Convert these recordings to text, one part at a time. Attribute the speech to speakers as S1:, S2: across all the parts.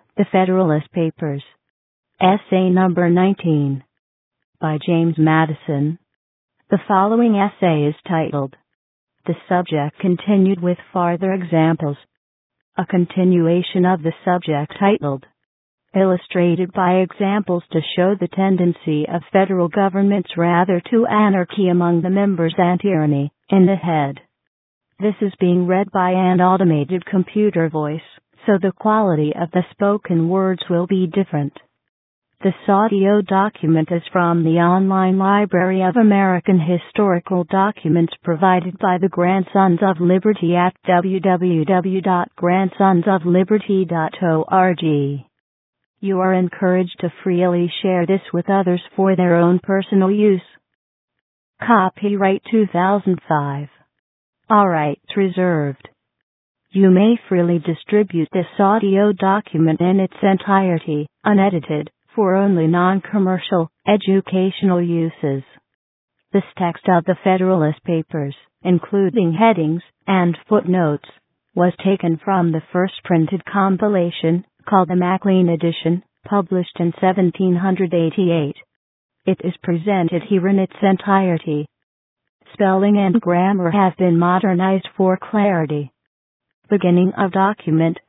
S1: The Federalist Papers. Essay number 19. By James Madison. The following essay is titled, "The Subject Continued with Farther Examples." A continuation of the subject titled, "Illustrated by Examples to Show the Tendency of Federal Governments Rather to Anarchy Among the Members and Tyranny," in the head. This is being read by an automated computer voice, so the quality of the spoken words will be different. This audio document is from the online Library of American Historical Documents provided by the Grandsons of Liberty at www.grandsonsofliberty.org. You are encouraged to freely share this with others for their own personal use. Copyright 2005. All rights reserved. You may freely distribute this audio document in its entirety, unedited, for only non-commercial, educational uses. This text of the Federalist Papers, including headings and footnotes, was taken from the first printed compilation, called the Maclean Edition, published in 1788. It is presented here in its entirety. Spelling and grammar have been modernized for clarity. Beginning of document.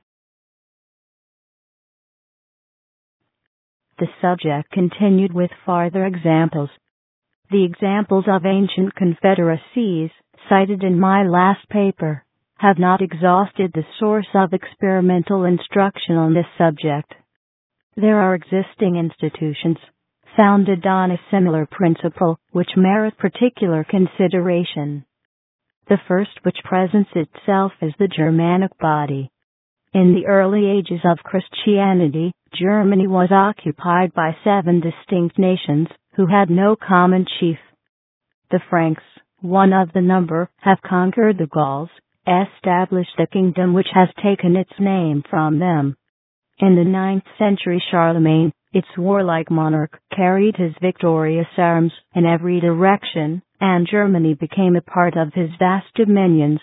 S1: The subject continued with farther examples. The examples of ancient confederacies, cited in my last paper, have not exhausted the source of experimental instruction on this subject. There are existing institutions, founded on a similar principle, which merit particular consideration. The first which presents itself is the Germanic body. In the early ages of Christianity, Germany was occupied by 7 distinct nations, who had no common chief. The Franks, one of the number, have conquered the Gauls, established the kingdom which has taken its name from them. In the 9th century, Charlemagne, its warlike monarch, carried his victorious arms in every direction, and Germany became a part of his vast dominions.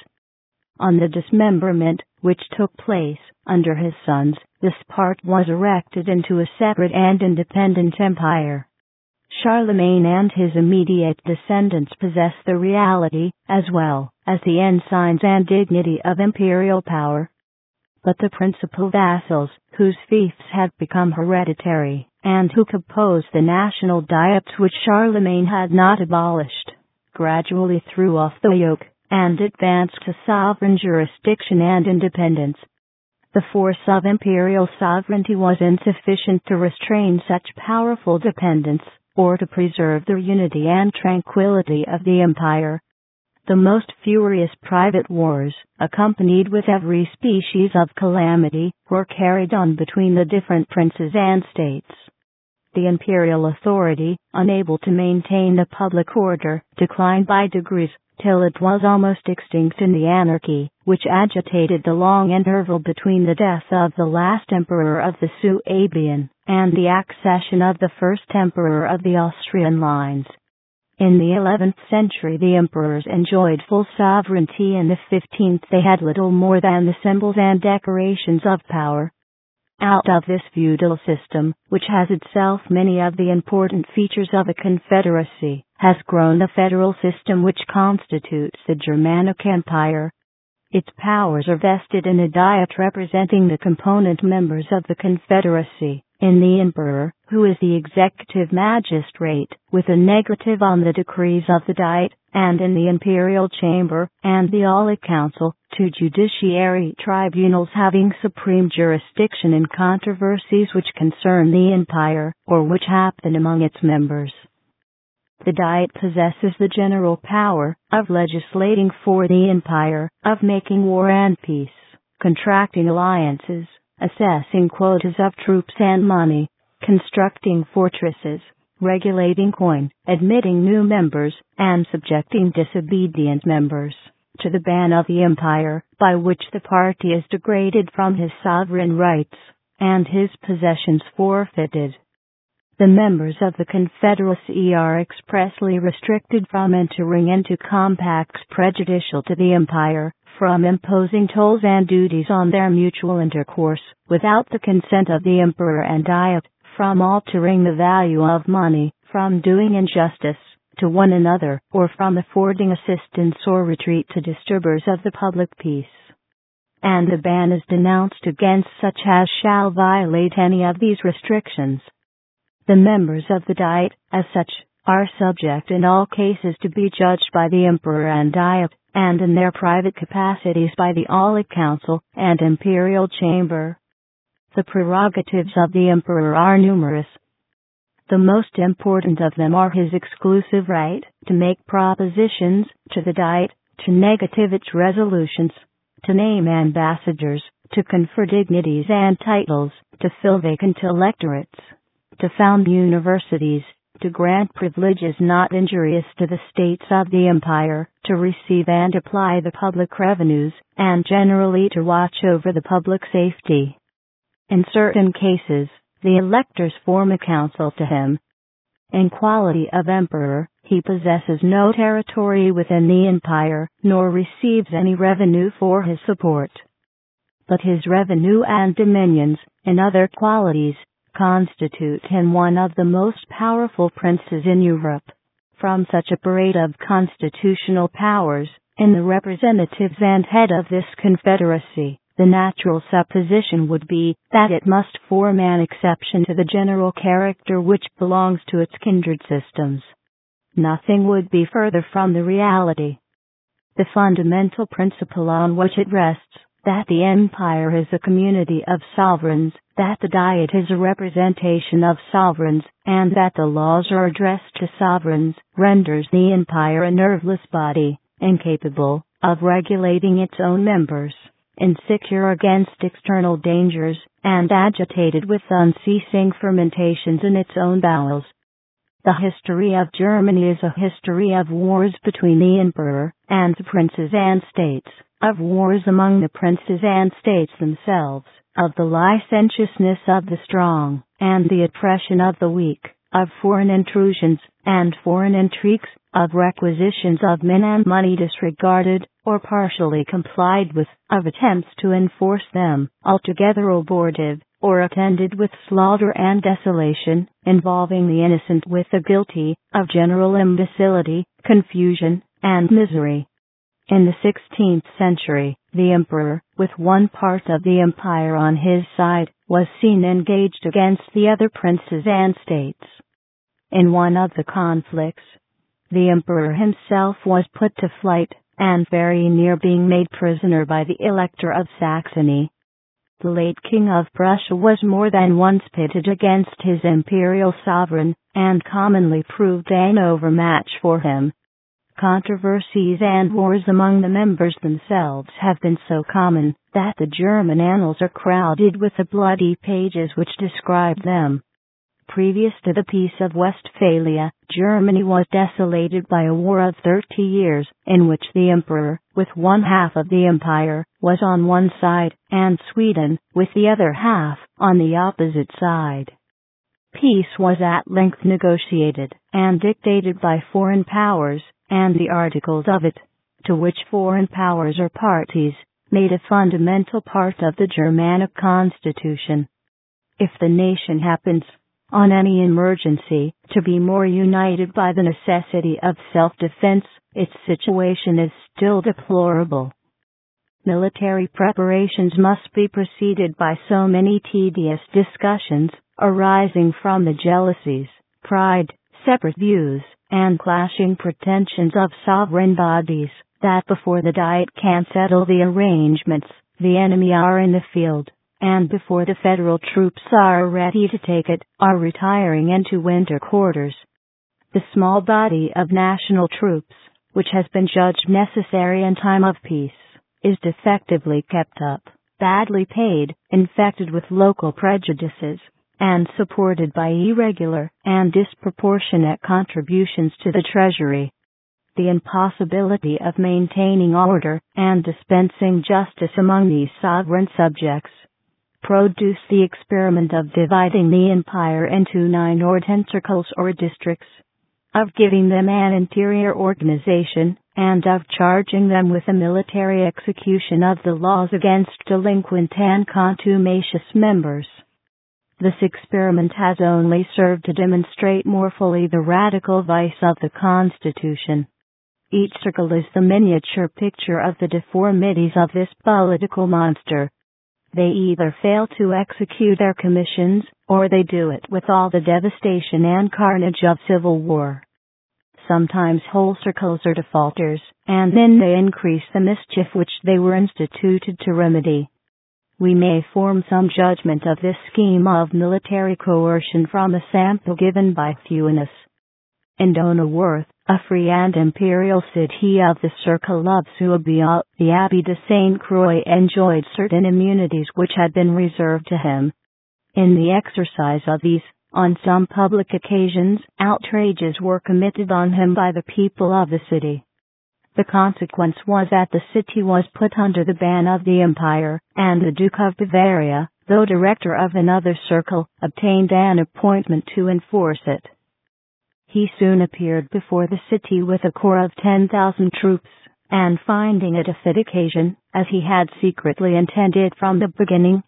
S1: On the dismemberment, which took place under his sons, this part was erected into a separate and independent empire. Charlemagne and his immediate descendants possess the reality, as well as the ensigns and dignity of imperial power. But the principal vassals, whose fiefs had become hereditary, and who composed the national diets which Charlemagne had not abolished, gradually threw off the yoke, and advanced to sovereign jurisdiction and independence. The force of imperial sovereignty was insufficient to restrain such powerful dependence, or to preserve the unity and tranquility of the empire. The most furious private wars, accompanied with every species of calamity, were carried on between the different princes and states. The imperial authority, unable to maintain the public order, declined by degrees, till it was almost extinct in the anarchy, which agitated the long interval between the death of the last emperor of the Suabian, and the accession of the first emperor of the Austrian lines. In the 11th century the emperors enjoyed full sovereignty. In the 15th they had little more than the symbols and decorations of power. Out of this feudal system, which has itself many of the important features of a confederacy, has grown the federal system which constitutes the Germanic Empire. Its powers are vested in a diet representing the component members of the confederacy, in the emperor, who is the executive magistrate, with a negative on the decrees of the diet, and in the imperial chamber and the Aulic Council, 2 judiciary tribunals having supreme jurisdiction in controversies which concern the empire, or which happen among its members. The Diet possesses the general power of legislating for the empire, of making war and peace, contracting alliances, assessing quotas of troops and money, constructing fortresses, regulating coin, admitting new members, and subjecting disobedient members to the ban of the empire, by which the party is degraded from his sovereign rights, and his possessions forfeited. The members of the Confederacy are expressly restricted from entering into compacts prejudicial to the empire, from imposing tolls and duties on their mutual intercourse, without the consent of the emperor and diet, from altering the value of money, from doing injustice to one another, or from affording assistance or retreat to disturbers of the public peace. And the ban is denounced against such as shall violate any of these restrictions. The members of the Diet, as such, are subject in all cases to be judged by the Emperor and Diet, and in their private capacities by the Aulic Council and Imperial Chamber. The prerogatives of the Emperor are numerous. The most important of them are his exclusive right to make propositions to the Diet, to negative its resolutions, to name ambassadors, to confer dignities and titles, to fill vacant electorates, to found universities, to grant privileges not injurious to the states of the empire, to receive and apply the public revenues, and generally to watch over the public safety. In certain cases, the electors form a council to him. In quality of emperor, he possesses no territory within the empire, nor receives any revenue for his support. But his revenue and dominions, in other qualities, constitute him one of the most powerful princes in Europe. From such a parade of constitutional powers, in the representatives and head of this confederacy, the natural supposition would be that it must form an exception to the general character which belongs to its kindred systems. Nothing would be further from the reality. The fundamental principle on which it rests, that the empire is a community of sovereigns, that the Diet is a representation of sovereigns, and that the laws are addressed to sovereigns, renders the empire a nerveless body, incapable of regulating its own members, insecure against external dangers, and agitated with unceasing fermentations in its own bowels. The history of Germany is a history of wars between the emperor and the princes and states, of wars among the princes and states themselves, of the licentiousness of the strong and the oppression of the weak, of foreign intrusions and foreign intrigues, of requisitions of men and money disregarded or partially complied with, of attempts to enforce them, altogether abortive, or attended with slaughter and desolation, involving the innocent with the guilty, of general imbecility, confusion, and misery. In the 16th century, the emperor, with one part of the empire on his side, was seen engaged against the other princes and states. In one of the conflicts, the emperor himself was put to flight, and very near being made prisoner by the Elector of Saxony. The late King of Prussia was more than once pitted against his imperial sovereign, and commonly proved an overmatch for him. Controversies and wars among the members themselves have been so common that the German annals are crowded with the bloody pages which describe them. Previous to the Peace of Westphalia, Germany was desolated by a war of 30 years, in which the emperor, with one half of the empire, was on one side, and Sweden, with the other half, on the opposite side. Peace was at length negotiated and dictated by foreign powers, and the articles of it, to which foreign powers are parties, made a fundamental part of the Germanic constitution. If the nation happens, on any emergency, to be more united by the necessity of self-defense, its situation is still deplorable. Military preparations must be preceded by so many tedious discussions, arising from the jealousies, pride, separate views, and clashing pretensions of sovereign bodies, that before the Diet can settle the arrangements, the enemy are in the field, and before the federal troops are ready to take it, are retiring into winter quarters. The small body of national troops, which has been judged necessary in time of peace, is defectively kept up, badly paid, infected with local prejudices, and supported by irregular and disproportionate contributions to the treasury. The impossibility of maintaining order and dispensing justice among these sovereign subjects produced the experiment of dividing the empire into 9 or 10 circles or districts. of giving them an interior organization, and of charging them with a military execution of the laws against delinquent and contumacious members. This experiment has only served to demonstrate more fully the radical vice of the Constitution. Each circle is the miniature picture of the deformities of this political monster. They either fail to execute their commissions, or they do it with all the devastation and carnage of civil war. Sometimes whole circles are defaulters, and then they increase the mischief which they were instituted to remedy. We may form some judgment of this scheme of military coercion from a sample given by Thuanus. In Donauworth, a free and imperial city of the circle of Suabia, the Abbé de Sainte Croix enjoyed certain immunities which had been reserved to him. In the exercise of these, on some public occasions, outrages were committed on him by the people of the city. The consequence was that the city was put under the ban of the empire, and the Duke of Bavaria, though director of another circle, obtained an appointment to enforce it. He soon appeared before the city with a corps of 10,000 troops, and finding it a fit occasion, as he had secretly intended from the beginning,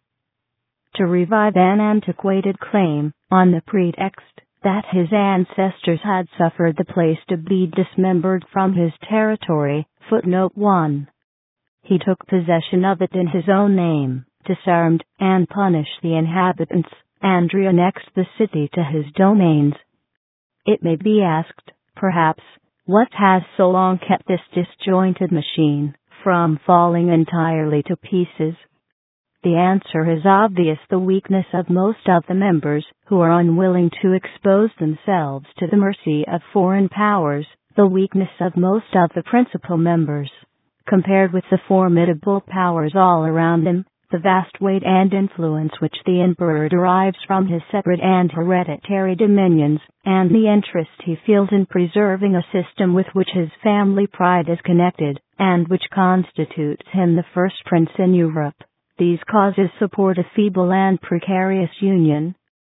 S1: to revive an antiquated claim, on the pretext that his ancestors had suffered the place to be dismembered from his territory, footnote 1. He took possession of it in his own name, disarmed and punished the inhabitants, and re-annexed the city to his domains. It may be asked, perhaps, what has so long kept this disjointed machine from falling entirely to pieces? The answer is obvious: the weakness of most of the members, who are unwilling to expose themselves to the mercy of foreign powers, the weakness of most of the principal members. Compared with the formidable powers all around them, the vast weight and influence which the emperor derives from his separate and hereditary dominions, and the interest he feels in preserving a system with which his family pride is connected, and which constitutes him the first prince in Europe, these causes support a feeble and precarious union,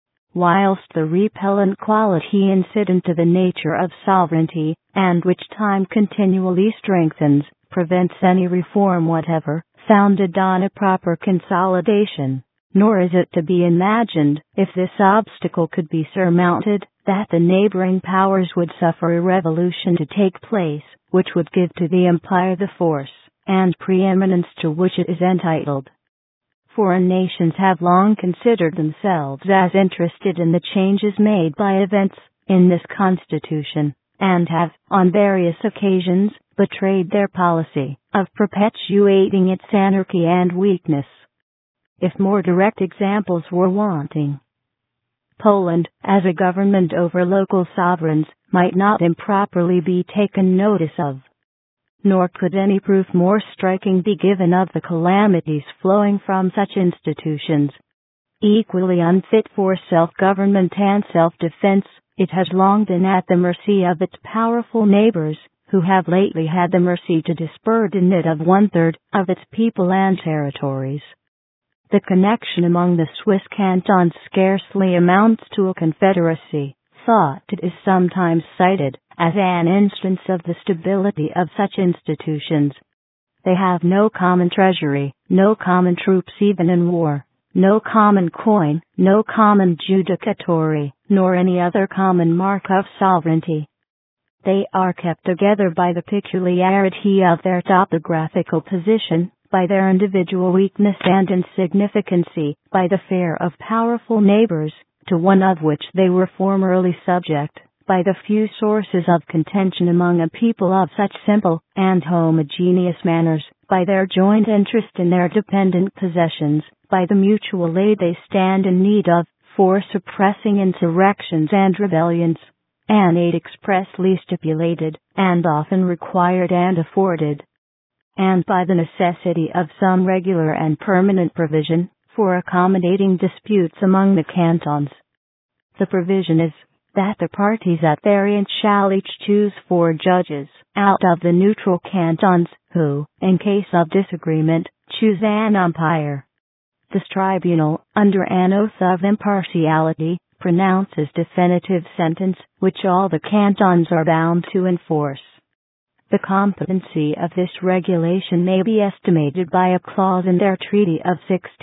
S1: whilst the repellent quality incident to the nature of sovereignty, and which time continually strengthens, prevents any reform whatever, founded on a proper consolidation. Nor is it to be imagined, if this obstacle could be surmounted, that the neighboring powers would suffer a revolution to take place, which would give to the empire the force and preeminence to which it is entitled. Foreign nations have long considered themselves as interested in the changes made by events in this Constitution, and have, on various occasions, betrayed their policy of perpetuating its anarchy and weakness. If more direct examples were wanting, Poland, as a government over local sovereigns, might not improperly be taken notice of. Nor could any proof more striking be given of the calamities flowing from such institutions. Equally unfit for self-government and self-defense, it has long been at the mercy of its powerful neighbors, who have lately had the mercy to disburden it of 1/3 of its people and territories. The connection among the Swiss cantons scarcely amounts to a confederacy, though it is sometimes cited as an instance of the stability of such institutions. They have no common treasury, no common troops even in war, no common coin, no common judicatory, nor any other common mark of sovereignty. They are kept together by the peculiarity of their topographical position, by their individual weakness and insignificancy, by the fear of powerful neighbors, to one of which they were formerly subject, by the few sources of contention among a people of such simple and homogeneous manners, by their joint interest in their dependent possessions, by the mutual aid they stand in need of, for suppressing insurrections and rebellions, an aid expressly stipulated, and often required and afforded, and by the necessity of some regular and permanent provision, for accommodating disputes among the cantons. The provision is, that the parties at variance shall each choose 4 judges, out of the neutral cantons, who, in case of disagreement, choose an umpire. This tribunal, under an oath of impartiality, pronounces definitive sentence, which all the cantons are bound to enforce. The competency of this regulation may be estimated by a clause in their Treaty of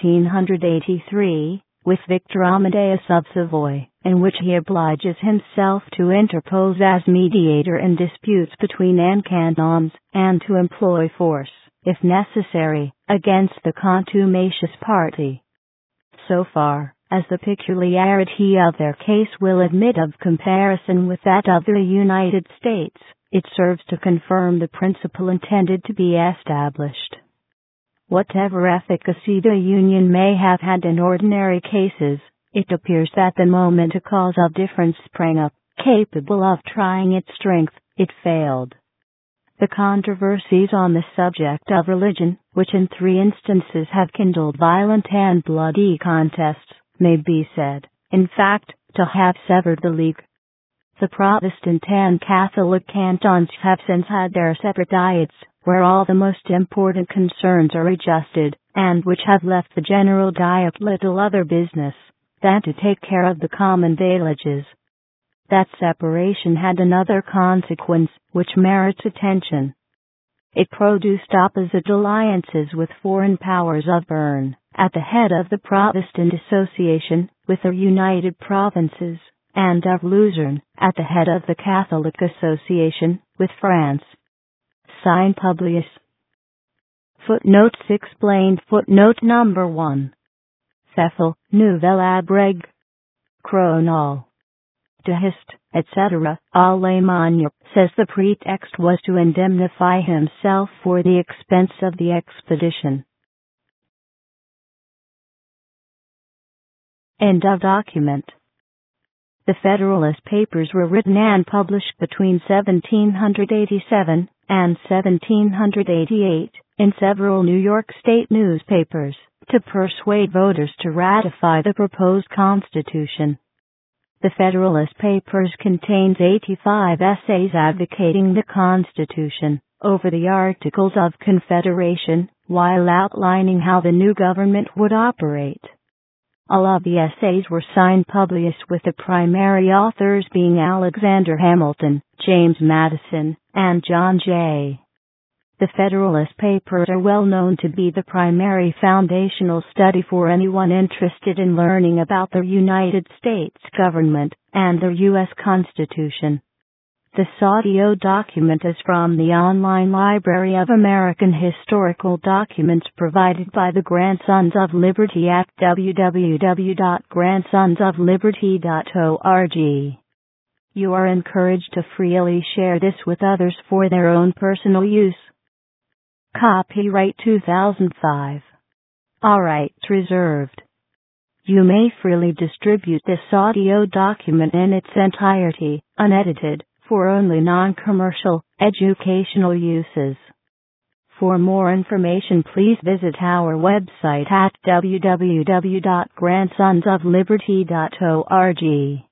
S1: 1683, with Victor Amadeus of Savoy, in which he obliges himself to interpose as mediator in disputes between cantons, and to employ force, if necessary, against the contumacious party. So far as the peculiarity of their case will admit of comparison with that of the United States, it serves to confirm the principle intended to be established. Whatever efficacy the Union may have had in ordinary cases, it appears that the moment a cause of difference sprang up, capable of trying its strength, it failed. The controversies on the subject of religion, which in 3 instances have kindled violent and bloody contests, may be said, in fact, to have severed the league. The Protestant and Catholic cantons have since had their separate diets, where all the most important concerns are adjusted, and which have left the general diet little other business than to take care of the common villages. That separation had another consequence, which merits attention. It produced opposite alliances with foreign powers of Bern, at the head of the Protestant Association, with the United Provinces, and of Luzerne, at the head of the Catholic Association, with France. Signed Publius. Footnotes explained. Footnote number 1. Pfeffel, Nouvelle Abrègue. Cronal. De Hist, etc., Allemagne, says the pretext was to indemnify himself for the expense of the expedition. End of document. The Federalist Papers were written and published between 1787 and 1788 in several New York State newspapers to persuade voters to ratify the proposed Constitution. The Federalist Papers contains 85 essays advocating the Constitution over the Articles of Confederation, while outlining how the new government would operate. All of the essays were signed Publius, with the primary authors being Alexander Hamilton, James Madison, and John Jay. The Federalist Papers are well known to be the primary foundational study for anyone interested in learning about the United States government and the U.S. Constitution. This audio document is from the online Library of American Historical Documents provided by the Grandsons of Liberty at www.grandsonsofliberty.org. You are encouraged to freely share this with others for their own personal use. Copyright 2005. All rights reserved. You may freely distribute this audio document in its entirety, unedited, for only non-commercial, educational uses. For more information, please visit our website at www.grandsonsofliberty.org.